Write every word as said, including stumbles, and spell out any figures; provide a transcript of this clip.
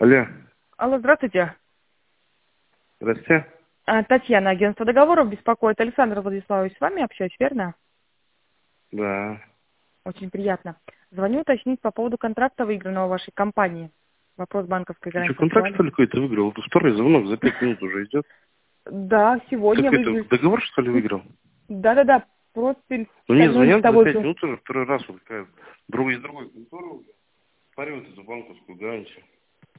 Алло. Алло, здравствуйте. Здрасте. А, Татьяна, агентство договоров беспокоит. Александр Владиславович, с вами общаюсь, верно? Да. Очень приятно. Звоню уточнить по поводу контракта, выигранного в вашей компании. Вопрос банковской Ты что, гарантии контракт, актуален? что ли, какой-то выиграл? Это второй звонок за пять минут уже идет. Да, сегодня Как это, выиграли. договор, что ли, выиграл? Да-да-да, профиль Ну, мне стальной звонят за листовой. пять минут уже второй раз. Вот такая, друг из другой конторы уже. Паривают эту банковскую гарантию.